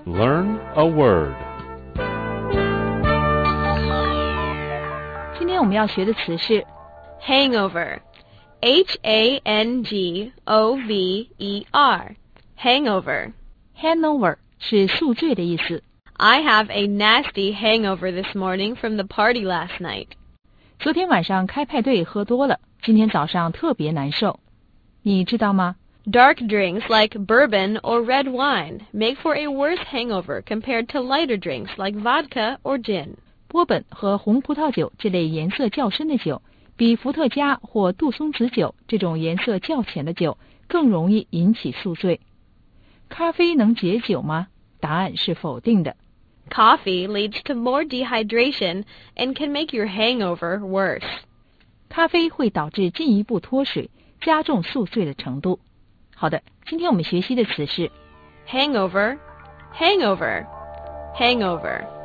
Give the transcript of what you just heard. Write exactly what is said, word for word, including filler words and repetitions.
Learn a word. 今天我们要学的词是 hangover. H A N G O V E R. Hangover. hangover 是宿醉的意思。 I have a nasty hangover this morning from the party last night. 昨天晚上开派对喝多了，今天早上特别难受。你知道吗？ Dark drinks like bourbon or red wine make for a worse hangover compared to lighter drinks like vodka or gin. 波本和红葡萄酒这类颜色较深的酒，比伏特加或杜松子酒这种颜色较浅的酒更容易引起宿醉。咖啡能解酒吗？答案是否定的。 Coffee leads to more dehydration and can make your hangover worse. 咖啡会导致进一步脱水，加重宿醉的程度。好的，今天我们学习的词是 hangover, hangover, hangover.